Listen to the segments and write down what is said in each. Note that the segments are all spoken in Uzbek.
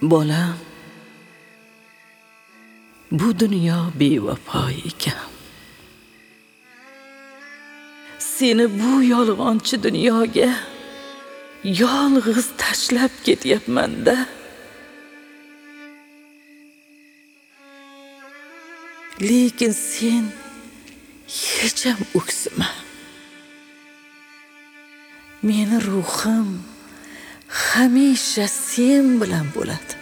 Bolam, bu dunyo bevafo ekan. Seni bu yolg'onchi dunyoga yolg'iz tashlab ketyapman-da. Lekin sen hech ham o'ksima. Meni ruhim hamisha sen bilan bo'ladi.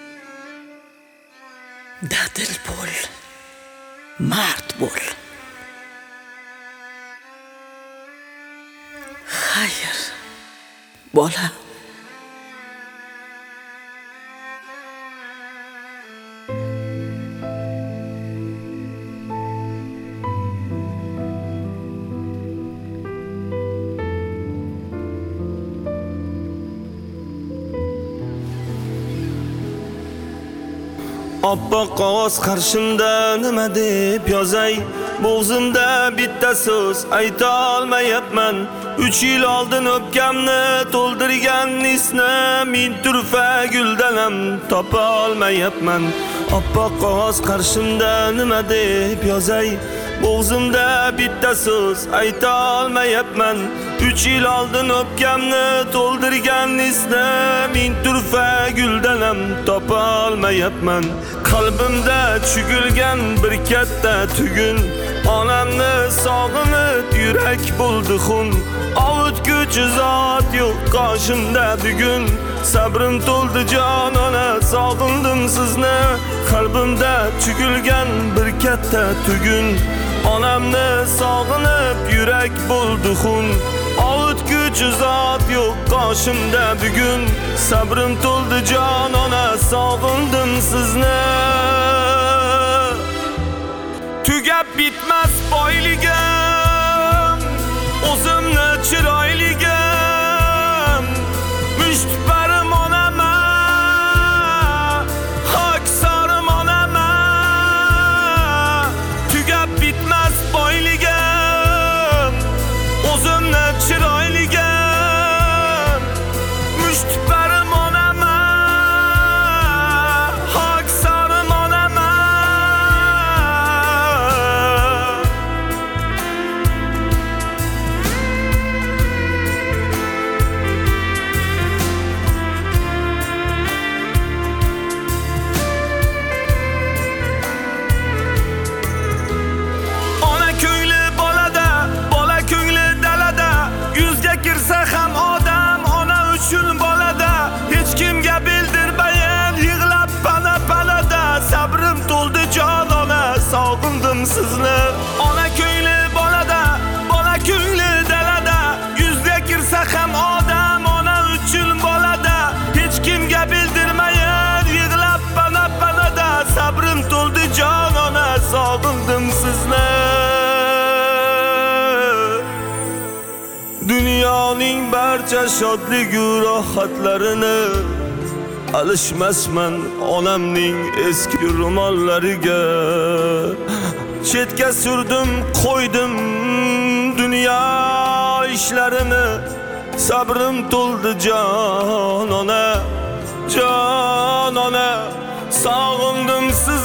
Dadil bo'l, mard bo'l. Xayr, bolam. Oppoq qog'oz qarshimda nima deb yozay? Bo'g'zimda bitta so'z ayta olmayapman. 3 yil oldin o'pkamni to'ldirgan isni ming turfa guldalam topa olmayapman. Oppoq qog'oz qarshimda nima deb yozay? Bo'g'zimda bitta so'z ayta olmayapman. 3 yil oldin o'pkamni to'ldirgan isni ming turfa guldalam topa olmayapman. Qalbimda chugilgan bir katta tugun, onamni sog'inib yurak bo'ldi xun. Ovutguchi zot yo'q qoshimda bugun. Sabrim to'ldi jon ona, sog'indim sizni. Qalbimda chugilgan bir katta tugun, onamni sog'inib yurak bo'ldi xun. Ovutguchi zot yo'q qoshimda bugun. Sabrim to'ldi jon ona, sog'indim sizni. Tugab bitmas boyligim, o'zimni chiroyligim, mushtparim onama, hoksorim onama. Tugab bitmas boyligim, o'zimni chiroyligim, mushtparim onama, hoksorim onama. Ona ko'ngli bolada, bola ko'ngli dalada. Yuzga kirsa ham odam ona uchun bolada. Hech kimga bildirmayin yig'lab pana-panada. Sabrim to'ldi jon ona, sog'indim sizni. Ona ko'ngli bolada, bola ko'ngli dalada. Yuzga kirsa ham odam ona uchun bolada. Hech kimga bildirmayin yig'lab pana-panada. Sabrim to'ldi jon ona, sog'indim sizni. Dunyoning barcha shodlik-u rohatlarini alishmasman onamning eski ro'mollariga. Chetga surdim, qo'ydim dunyo ishlarini. Sabrim to'ldi jon ona, sog'indim sizni.